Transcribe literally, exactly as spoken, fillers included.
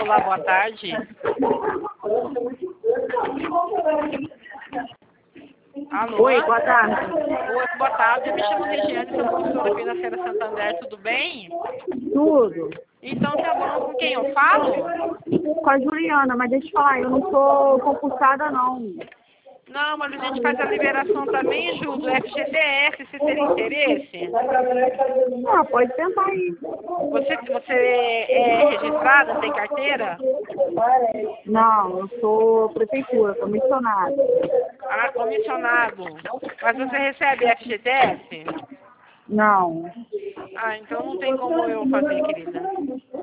Olá, boa tarde. Alô? Oi, boa tarde. Oi, boa tarde. Eu me chamo Regiane, sou professora financeira Santander, tudo bem? Tudo. Então tá bom, com quem eu falo? Com a Juliana, mas deixa eu falar, eu não sou concursada não. Não, mas a gente faz a liberação também, Ju, do F G T S, você teria interesse? Ah, pode tentar aí. Você, você é registrada, tem carteira? Não, eu sou prefeitura, sou missionária. Ah, comissionado. Mas você recebe F G T S? Não. Ah, então não tem como eu fazer, querida.